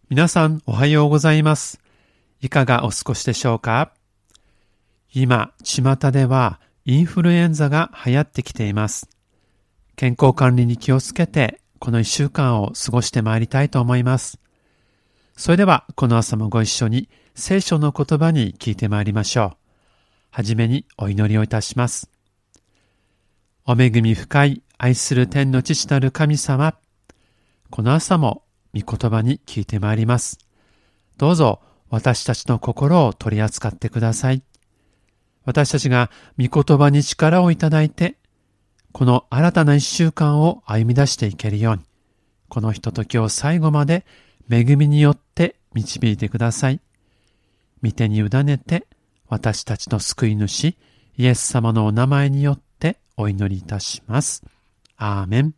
皆さんおはようございます。いかがお過ごしでしょうか？今、巷ではインフルエンザが流行ってきています。健康管理に気をつけて、この1週間を過ごしてまいりたいと思います。それでは、この朝もご一緒に聖書の言葉に聞いてまいりましょう。はじめにお祈りをいたします。お恵み深い愛する天の父なる神様、この朝も御言葉に聞いてまいります。どうぞ私たちの心を取り扱ってください。私たちが御言葉に力をいただいて、この新たな1週間を歩み出していけるように、このひとときを最後まで恵みによって導いてください。御手に委ねて、私たちの救い主イエス様のお名前によってお祈りいたします。アーメン。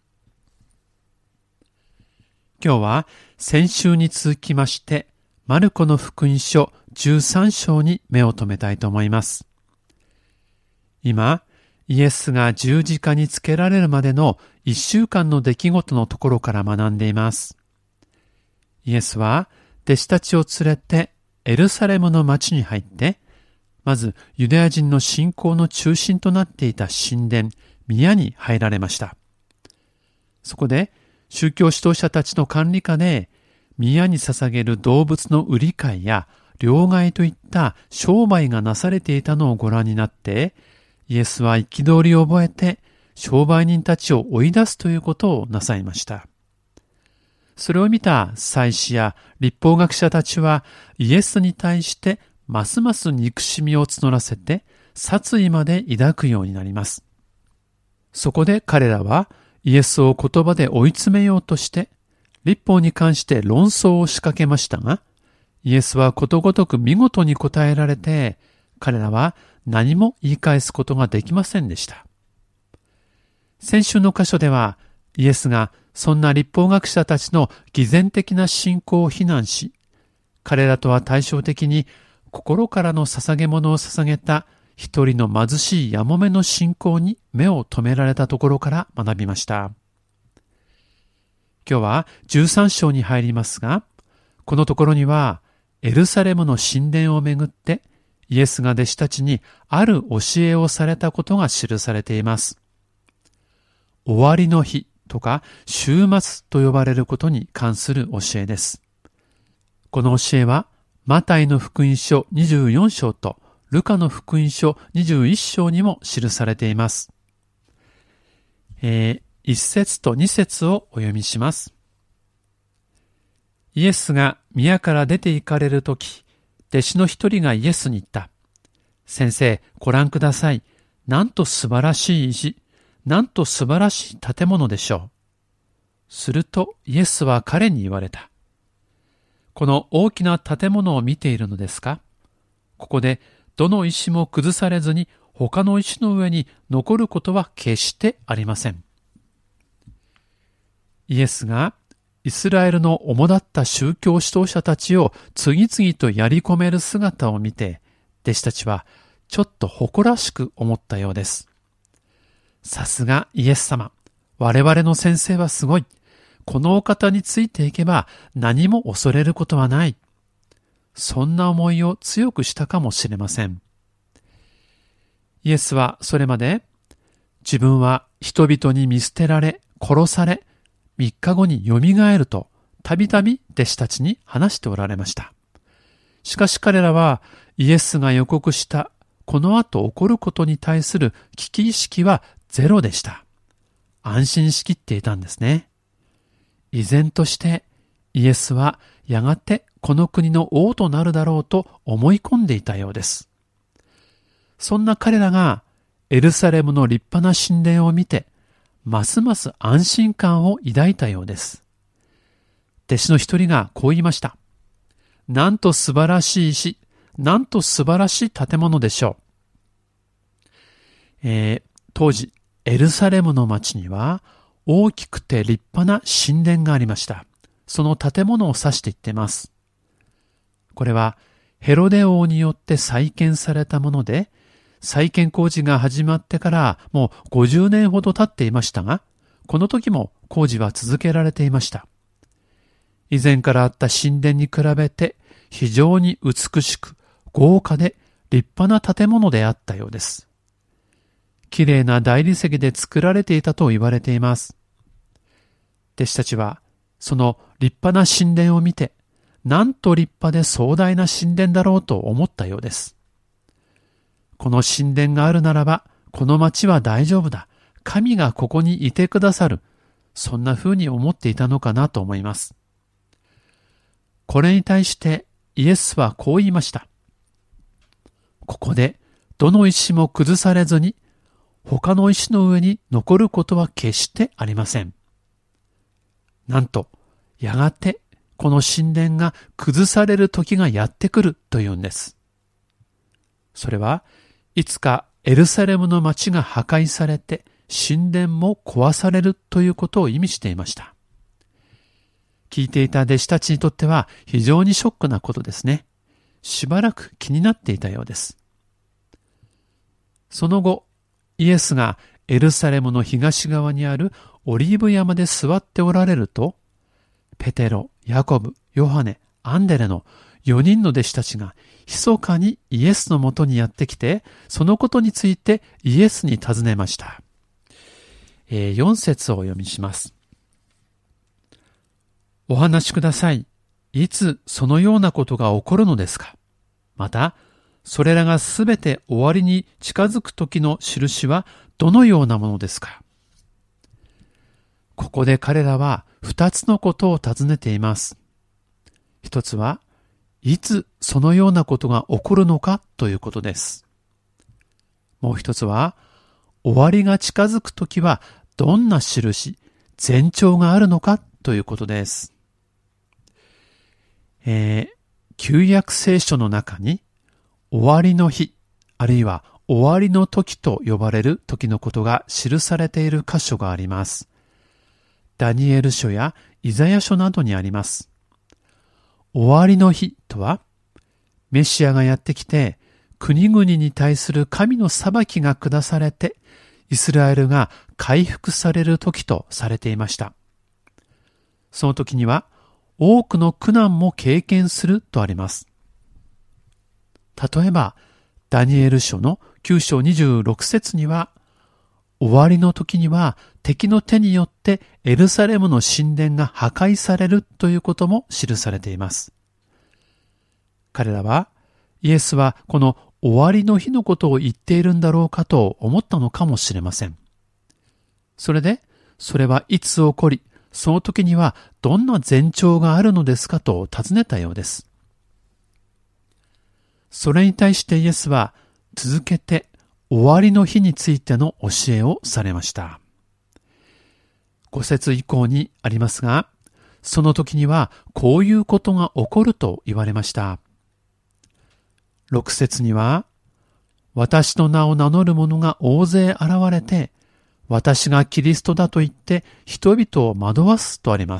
今日は先週に続きまして、マルコの福音書13章に目を留めたいと思います。今、イエスが十字架につけられるまでの1週間の出来事のところから学んでいます。イエスは弟子たちを連れてエルサレムの町に入って、まずユダヤ人の信仰の中心となっていた神殿、宮に入られました。そこで宗教指導者たちの管理下で、宮に捧げる動物の売り買いや両替といった商売がなされていたのをご覧になって、イエスは憤りを覚えて商売人たちを追い出すということをなさいました。それを見た祭司や律法学者たちはイエスに対してますます憎しみを募らせて殺意まで抱くようになります。そこで彼らはイエスを言葉で追い詰めようとして、律法に関して論争を仕掛けましたが、イエスはことごとく見事に答えられて、彼らは何も言い返すことができませんでした。先週の箇所では、イエスがそんな律法学者たちの偽善的な信仰を非難し、彼らとは対照的に心からの捧げ物を捧げた一人の貧しいやもめの信仰に目を留められたところから学びました。今日は13章に入りますが、このところにはエルサレムの神殿をめぐってイエスが弟子たちにある教えをされたことが記されています。終わりの日とか終末と呼ばれることに関する教えです。この教えはマタイの福音書24章とルカの福音書21章にも記されています。1節と2節をお読みします。イエスが宮から出て行かれるとき、弟子の一人がイエスに言った。先生、ご覧ください。なんと素晴らしい石、なんと素晴らしい建物でしょう。するとイエスは彼に言われた。この大きな建物を見ているのですか？ここでどの石も崩されずに他の石の上に残ることは決してありません。イエスがイスラエルの主だった宗教指導者たちを次々とやり込める姿を見て、弟子たちはちょっと誇らしく思ったようです。さすがイエス様、我々の先生はすごい。このお方についていけば何も恐れることはない。そんな思いを強くしたかもしれません。イエスはそれまで自分は人々に見捨てられ殺され3日後によみがえるとたびたび弟子たちに話しておられました。しかし彼らはイエスが予告したこの後起こることに対する危機意識はゼロでした。安心しきっていたんですね。依然としてイエスはやがてこの国の王となるだろうと思い込んでいたようです。そんな彼らがエルサレムの立派な神殿を見て、ますます安心感を抱いたようです。弟子の一人がこう言いました。なんと素晴らしい石、なんと素晴らしい建物でしょう。当時、エルサレムの町には大きくて立派な神殿がありました。その建物を指して言っています。これはヘロデ王によって再建されたもので、再建工事が始まってからもう50年ほど経っていましたが、この時も工事は続けられていました。 以前からあった神殿に比べて非常に美しく豪華で立派な建物であったようです。きれいな大理石で作られていたと言われています。弟子たちはその立派な神殿を見て、なんと立派で壮大な神殿だろうと思ったようです。この神殿があるならば、この町は大丈夫だ。神がここにいてくださる。そんな風に思っていたのかなと思います。これに対してイエスはこう言いました。ここでどの石も崩されずに、他の石の上に残ることは決してありません。なんと、やがてこの神殿が崩される時がやってくるというんです。それはいつかエルサレムの町が破壊されて神殿も壊されるということを意味していました。聞いていた弟子たちにとっては非常にショックなことですね。しばらく気になっていたようです。その後、イエスがエルサレムの東側にあるオリーブ山で座っておられると、ペテロ、ヤコブ、ヨハネ、アンデレの4人の弟子たちが密かにイエスのもとにやってきて、そのことについてイエスに尋ねました。4節をお読みします。お話しください。いつそのようなことが起こるのですか？また、それらがすべて終わりに近づく時の印はどのようなものですか？ここで彼らは2つのことを尋ねています。一つは、いつそのようなことが起こるのかということです。もう一つは、終わりが近づくときはどんな印、前兆があるのかということです。旧約聖書の中に、終わりの日、あるいは終わりの時と呼ばれる時のことが記されている箇所があります。ダニエル書やイザヤ書などにあります。終わりの日とは、メシアがやってきて、国々に対する神の裁きが下されて、イスラエルが回復される時とされていました。その時には、多くの苦難も経験するとあります。例えば、ダニエル書の9章26節には、終わりの時には敵の手によってエルサレムの神殿が破壊されるということも記されています。彼らはイエスはこの終わりの日のことを言っているんだろうかと思ったのかもしれません。それで、それはいつ起こり、その時にはどんな前兆があるのですかと尋ねたようです。それに対してイエスは続けて終わりの日についての教えをされました。5節以降にありますが、その時にはこういうことが起こると言われました。6節には、私の名を名乗る者が大勢現れて、私がキリストだと言って人々を惑わすとあります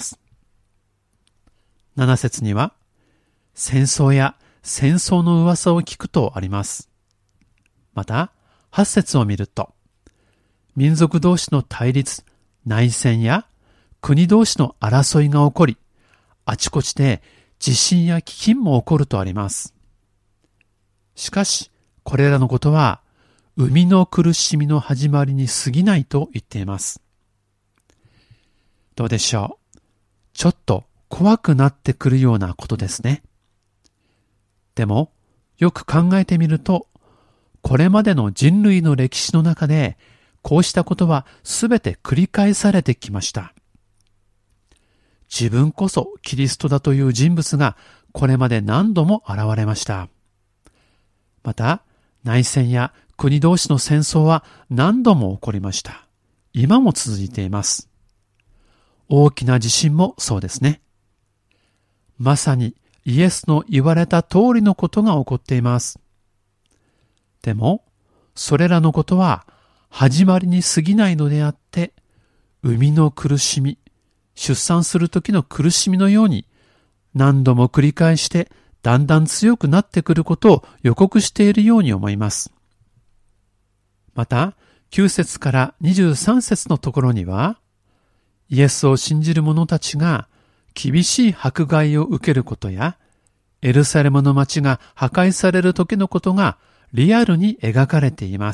。7節には、戦争や戦争の噂を聞くとあります。また、8節を見ると、民族同士の対立、内戦や国同士の争いが起こり、あちこちで地震や飢饉も起こるとあります。しかし、これらのことは、生みの苦しみの始まりに過ぎないと言っています。どうでしょう。ちょっと怖くなってくるようなことですね。でも、よく考えてみると、これまでの人類の歴史の中で、こうしたことはすべて繰り返されてきました。自分こそキリストだという人物がこれまで何度も現れました。また、内戦や国同士の戦争は何度も起こりました。今も続いています。大きな地震もそうですね。まさにイエスの言われた通りのことが起こっています。でも、それらのことは始まりに過ぎないのであって、生みの苦しみ、出産する時の苦しみのように何度も繰り返してだんだん強くなってくることを予告しているように思います。また、9節から23節のところには、イエスを信じる者たちが厳しい迫害を受けることや、エルサレムの町が破壊される時のことがリアルに描かれています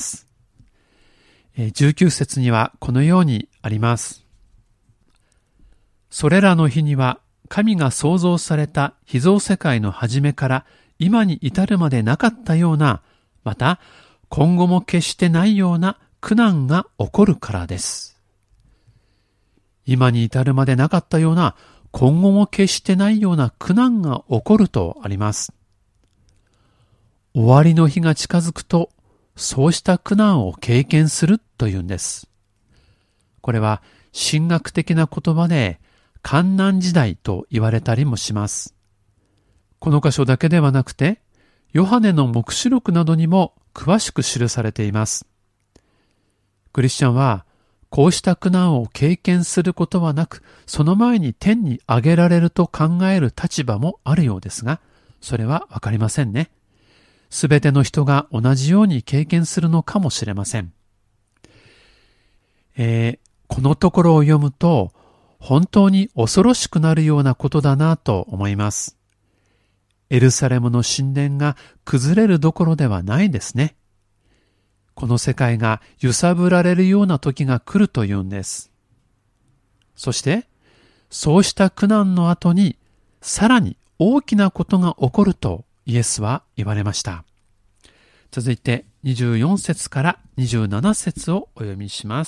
。19節にはこのようにあります。それらの日には神が創造された被造世界の初めから今に至るまでなかったような、また今後も決してないような苦難が起こるからです。今に至るまでなかったような、今後も決してないような苦難が起こるとあります。終わりの日が近づくと、そうした苦難を経験するというんです。これは神学的な言葉で、患難時代と言われたりもします。この箇所だけではなくて、ヨハネの黙示録などにも詳しく記されています。クリスチャンは、こうした苦難を経験することはなく、その前に天に上げられると考える立場もあるようですが、それはわかりませんね。すべての人が同じように経験するのかもしれません。このところを読むと、本当に恐ろしくなるようなことだなと思います。エルサレムの神殿が崩れるどころではないですね。この世界が揺さぶられるような時が来るというんです。そして、そうした苦難の後に、さらに大きなことが起こるとイエスは言われました。続いて24節から27節をお読みします。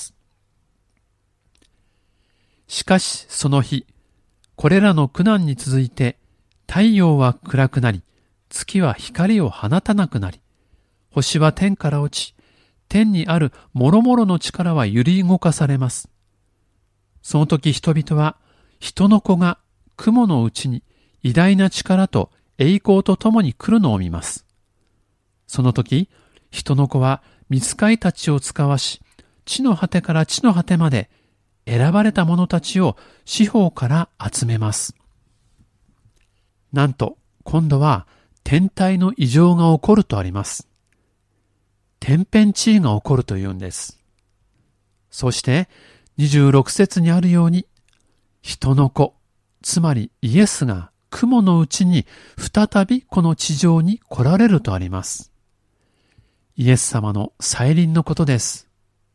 しかしその日、これらの苦難に続いて、太陽は暗くなり、月は光を放たなくなり、星は天から落ち、天にある諸々の力は揺り動かされます。その時人々は、人の子が雲のうちに偉大な力と栄光とともに来るのを見ます。その時、人の子は御使いたちを使わし、地の果てから地の果てまで選ばれた者たちを四方から集めます。なんと、今度は天体の異常が起こるとあります。天変地異が起こるというんです。そして26節にあるように、人の子、つまりイエスが雲のうちに再びこの地上に来られるとあります。イエス様の再臨のことです。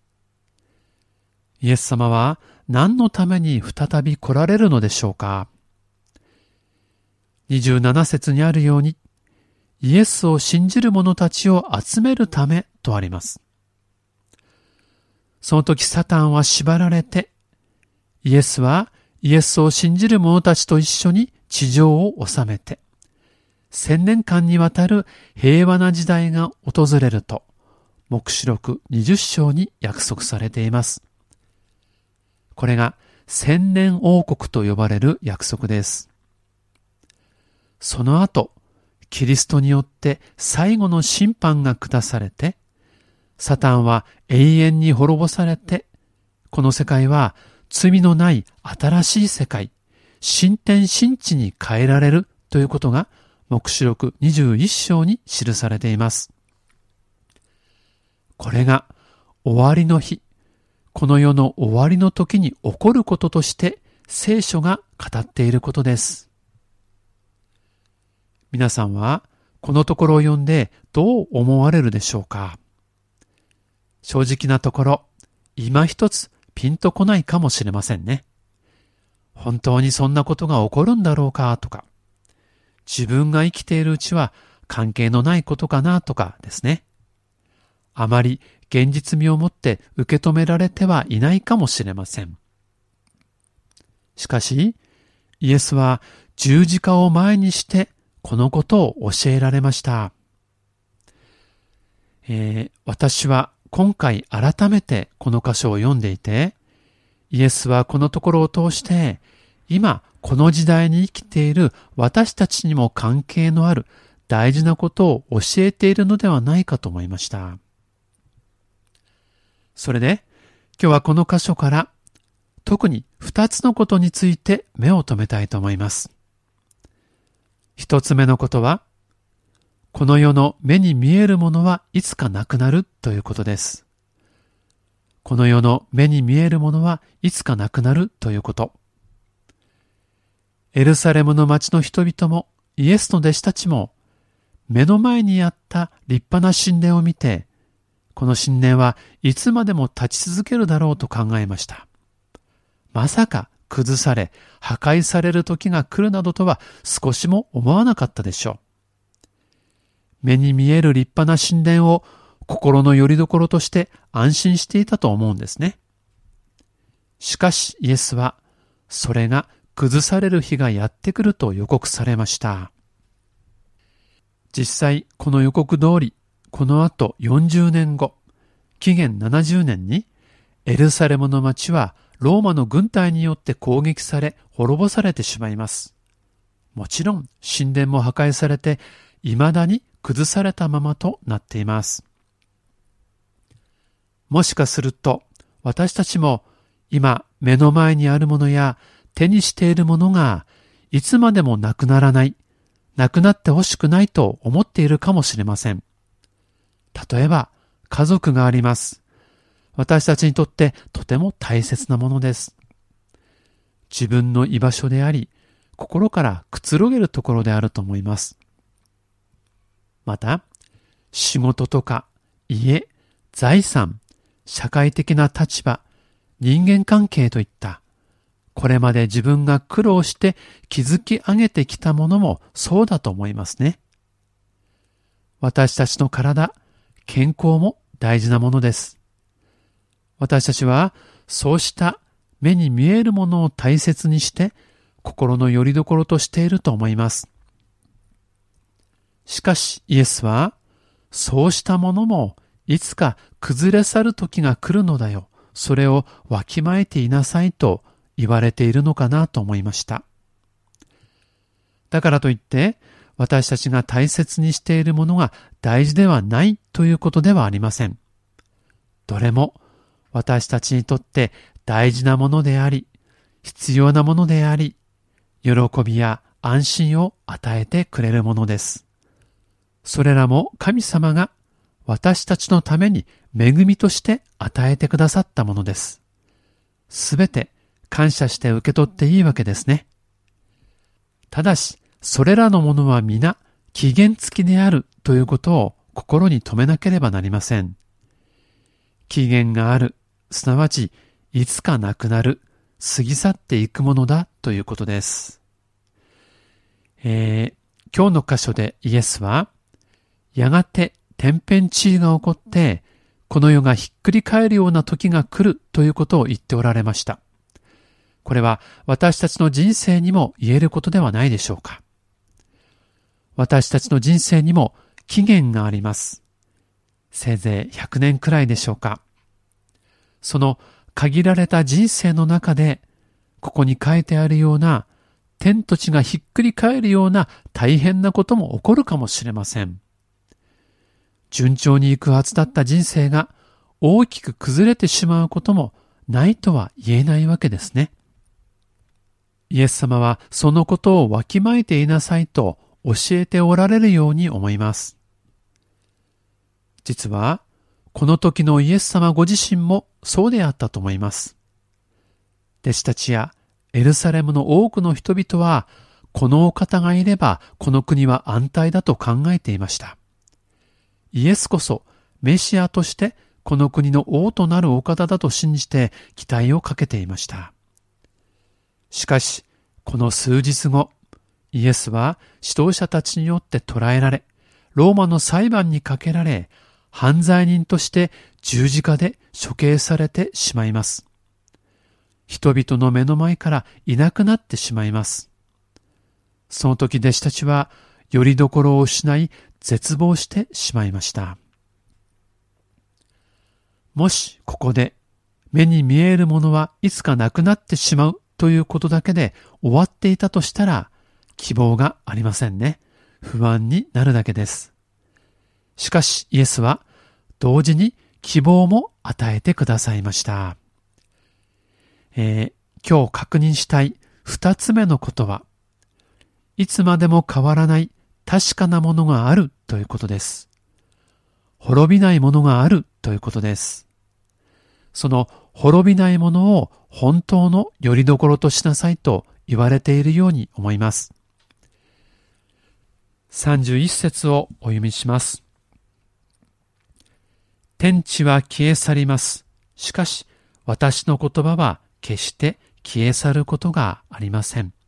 イエス様は何のために再び来られるのでしょうか。27節にあるように、イエスを信じる者たちを集めるためとあります。その時サタンは縛られて、イエスはイエスを信じる者たちと一緒に地上を治めて、1000年間にわたる平和な時代が訪れると、黙示録20章に約束されています。これが千年王国と呼ばれる約束です。その後、キリストによって最後の審判が下されて、サタンは永遠に滅ぼされて、この世界は罪のない新しい世界、新天新地に変えられるということが、黙示録21章に記されています。これが終わりの日、この世の終わりの時に起こることとして聖書が語っていることです。皆さんはこのところを読んでどう思われるでしょうか。正直なところ、今一つピンとこないかもしれませんね。本当にそんなことが起こるんだろうかとか、自分が生きているうちは関係のないことかなとかですね。あまり現実味を持って受け止められてはいないかもしれません。しかし、イエスは十字架を前にしてこのことを教えられました。私は今回改めてこの箇所を読んでいて、イエスはこのところを通して、今この時代に生きている私たちにも関係のある大事なことを教えているのではないかと思いました。それで今日はこの箇所から特に2つのことについて目を留めたいと思います。1つ目のことは、この世の目に見えるものはいつかなくなるということです。この世の目に見えるものはいつかなくなるということ。 エルサレムの町の人々もイエスの弟子たちも目の前にあった立派な神殿を見て、この神殿はいつまでも立ち続けるだろうと考えました。まさか崩され破壊される時が来るなどとは少しも思わなかったでしょう。目に見える立派な神殿を心の拠り所として安心していたと思うんですね。しかしイエスはそれが崩される日がやってくると予告されました。実際この予告通り、この後40年後、紀元70年にエルサレムの町はローマの軍隊によって攻撃され滅ぼされてしまいます。もちろん神殿も破壊されて未だに崩されたままとなっています。もしかすると私たちも今目の前にあるものや手にしているものがいつまでもなくならない、なくなってほしくないと思っているかもしれません。例えば家族があります。私たちにとってとても大切なものです。自分の居場所であり、心からくつろげるところであると思います。また、仕事とか家、財産、社会的な立場、人間関係といった、これまで自分が苦労して築き上げてきたものもそうだと思いますね。私たちの体、健康も大事なものです。私たちはそうした目に見えるものを大切にして心の拠り所としていると思います。しかしイエスはそうしたものもいつか崩れ去る時が来るのだよ。それをわきまえていなさいと言われているのかなと思いました。だからといって私たちが大切にしているものが大事ではないということではありません。どれも私たちにとって大事なものであり、必要なものであり、喜びや安心を与えてくれるものです。それらも神様が私たちのために恵みとして与えてくださったものです。すべて感謝して受け取っていいわけですね。ただし、それらのものは皆期限付きであるということを心に留めなければなりません。期限がある、すなわちいつかなくなる、過ぎ去っていくものだということです。今日の箇所でイエスは、やがて天変地異が起こって、この世がひっくり返るような時が来るということを言っておられました。これは私たちの人生にも言えることではないでしょうか。私たちの人生にも期限があります。せいぜい100年くらいでしょうか。その限られた人生の中で、ここに書いてあるような天と地がひっくり返るような大変なことも起こるかもしれません。順調に行くはずだった人生が大きく崩れてしまうこともないとは言えないわけですね。イエス様はそのことをわきまえていなさいと教えておられるように思います。実はこの時のイエス様ご自身もそうであったと思います。弟子たちやエルサレムの多くの人々は、このお方がいればこの国は安泰だと考えていました。イエスこそメシアとしてこの国の王となるお方だと信じて期待をかけていました。しかし、この数日後、イエスは指導者たちによって捕らえられ、ローマの裁判にかけられ、犯罪人として十字架で処刑されてしまいます。人々の目の前からいなくなってしまいます。その時弟子たちは拠り所を失い絶望してしまいました。もしここで目に見えるものはいつかなくなってしまうということだけで終わっていたとしたら希望がありませんね。不安になるだけです。しかしイエスは同時に希望も与えてくださいました。今日確認したい二つ目のことは、いつまでも変わらない確かなものがあるということです。滅びないものがあるということです。その滅びないものを本当の拠り所としなさいと言われているように思います。31節をお読みします。天地は消え去ります。しかし、私の言葉は決して消え去ることがありません。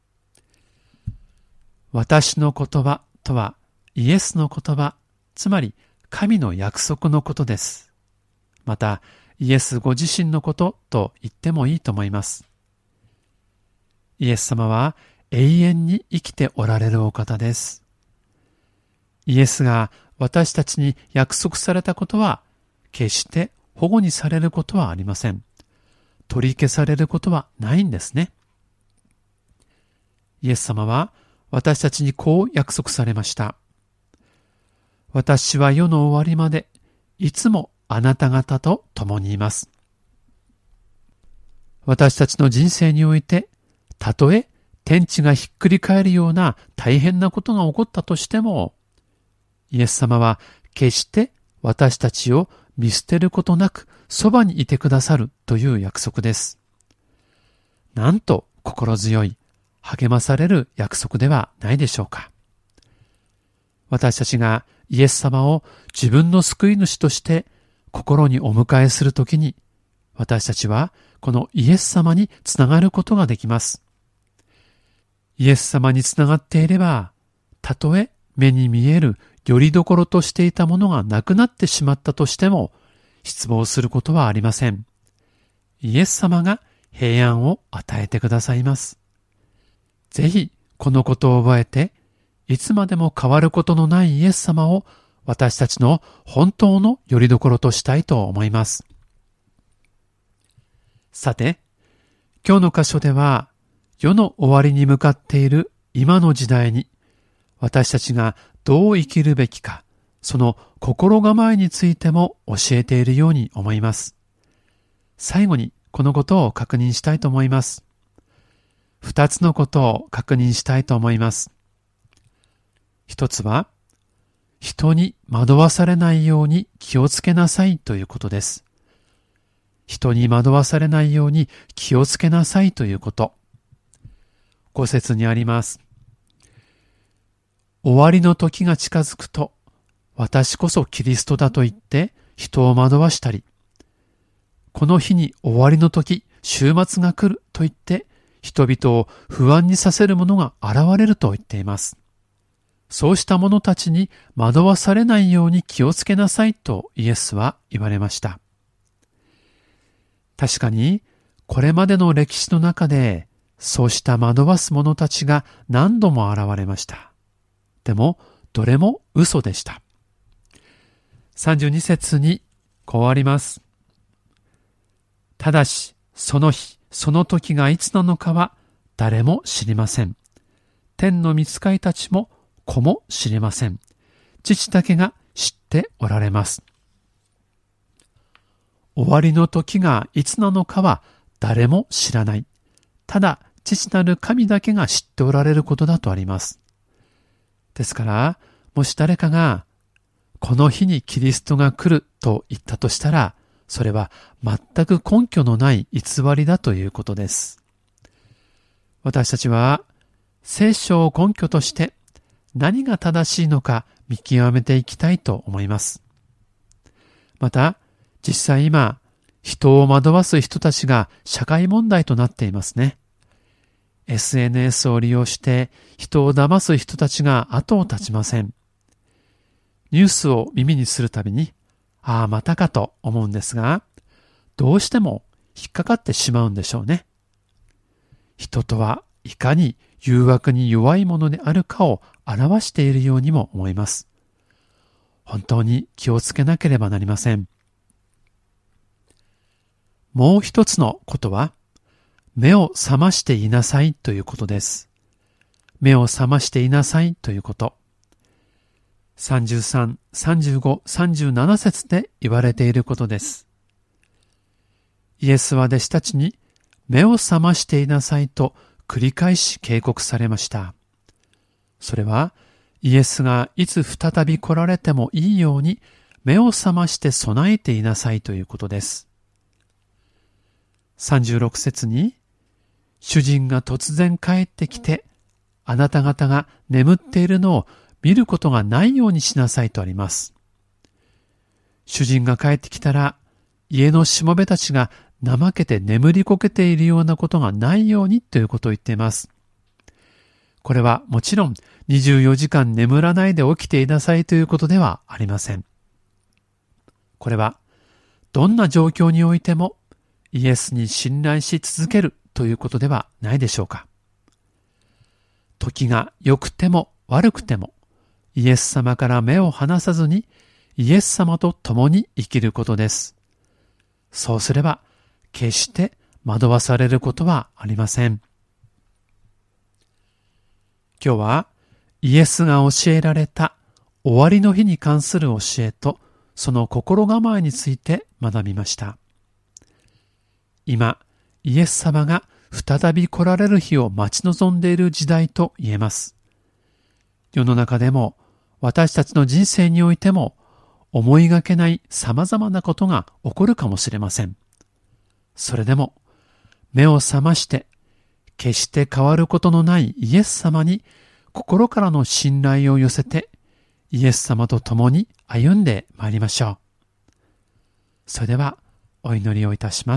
私の言葉とはイエスの言葉、つまり神の約束のことです。また、イエスご自身のことと言ってもいいと思います。イエス様は永遠に生きておられるお方です。イエスが私たちに約束されたことは、決して保護にされることはありません。取り消されることはないんですね。イエス様は私たちにこう約束されました。私は世の終わりまでいつもあなた方と共にいます。私たちの人生において、たとえ天地がひっくり返るような大変なことが起こったとしても、イエス様は決して私たちを見捨てることなくそばにいてくださるという約束です。なんと心強い、励まされる約束ではないでしょうか。私たちがイエス様を自分の救い主として心にお迎えするときに、私たちはこのイエス様につながることができます。イエス様につながっていれば、たとえ目に見える拠り所としていたものがなくなってしまったとしても、失望することはありません。イエス様が平安を与えてくださいます。ぜひこのことを覚えて、いつまでも変わることのないイエス様を私たちの本当の拠り所としたいと思います。さて、今日の箇所では、世の終わりに向かっている今の時代に、私たちがどう生きるべきか、その心構えについても教えているように思います。最後にこのことを確認したいと思います。二つのことを確認したいと思います。一つは、人に惑わされないように気をつけなさいということです。人に惑わされないように気をつけなさいということ。5節にあります。終わりの時が近づくと、私こそキリストだと言って人を惑わしたり、この日に終わりの時、終末が来ると言って人々を不安にさせる者が現れると言っています。そうした者たちに惑わされないように気をつけなさいとイエスは言われました。確かに、これまでの歴史の中で、そうした惑わす者たちが何度も現れました。でも、どれも嘘でした。32節にこうあります。ただし、その日、その時がいつなのかは誰も知りません。天の御使いたちも子も知りません。父だけが知っておられます。終わりの時がいつなのかは誰も知らない。ただ、父なる神だけが知っておられることだとあります。ですから、もし誰かが、この日にキリストが来ると言ったとしたら、それは全く根拠のない偽りだということです。私たちは、聖書を根拠として何が正しいのか見極めていきたいと思います。また、実際今、人を惑わす人たちが社会問題となっていますね。SNS を利用して人を騙す人たちが後を絶ちません。ニュースを耳にするたびに、ああまたかと思うんですが、どうしても引っかかってしまうんでしょうね。人とはいかに誘惑に弱いものであるかを表しているようにも思います。本当に気をつけなければなりません。もう一つのことは、目を覚ましていなさいということです。目を覚ましていなさいということ。33、35、37節で言われていることです。イエスは弟子たちに目を覚ましていなさいと繰り返し警告されました。それはイエスがいつ再び来られてもいいように目を覚まして備えていなさいということです。36節に、 主人が突然帰ってきて、あなた方が眠っているのを見ることがないようにしなさいとあります。主人が帰ってきたら、家のしもべたちが怠けて眠りこけているようなことがないようにということを言っています。これはもちろん24時間眠らないで起きていなさいということではありません。これはどんな状況においてもイエスに信頼し続けるということではないでしょうか。時が良くても悪くてもイエス様から目を離さずにイエス様と共に生きることです。そうすれば決して惑わされることはありません。今日はイエスが教えられた終わりの日に関する教えとその心構えについて学びました。今、イエス様が再び来られる日を待ち望んでいる時代と言えます。世の中でも私たちの人生においても思いがけない様々なことが起こるかもしれません。それでも目を覚まして決して変わることのないイエス様に心からの信頼を寄せてイエス様と共に歩んでまいりましょう。それではお祈りをいたします。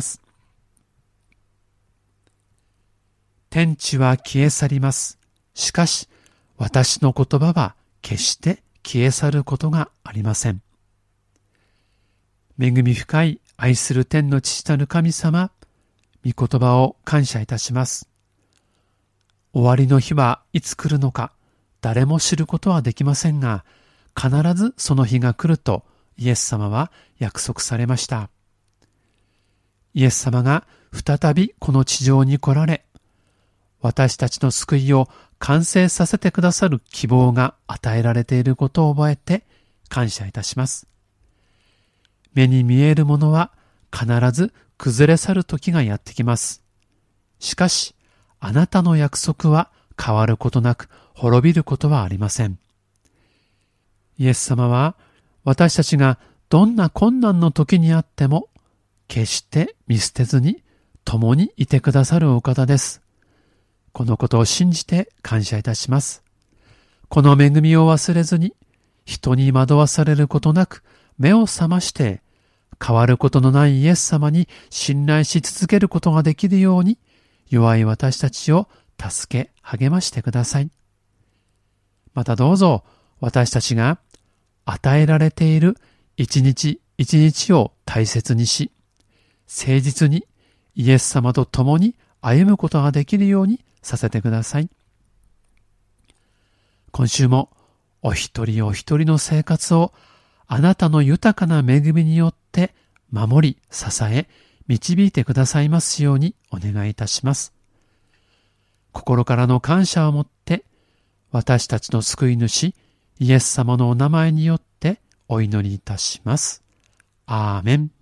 天地は消え去ります。しかし私の言葉は決して消え去ることがありません。恵み深い愛する天の父なる神様、御言葉を感謝いたします。終わりの日はいつ来るのか誰も知ることはできませんが、必ずその日が来るとイエス様は約束されました。イエス様が再びこの地上に来られ、私たちの救いを完成させてくださる希望が与えられていることを覚えて感謝いたします。目に見えるものは必ず崩れ去る時がやってきます。しかし、あなたの約束は変わることなく滅びることはありません。イエス様は私たちがどんな困難の時にあっても決して見捨てずに共にいてくださるお方です。このことを信じて感謝いたします。この恵みを忘れずに人に惑わされることなく目を覚まして変わることのないイエス様に信頼し続けることができるように弱い私たちを助け励ましてください。またどうぞ私たちが与えられている一日一日を大切にし、誠実にイエス様と共に歩むことができるようにさせてください。今週もお一人お一人の生活をあなたの豊かな恵みによって守り、支え、導いてくださいますようにお願いいたします。心からの感謝をもって私たちの救い主イエス様のお名前によってお祈りいたします。アーメン。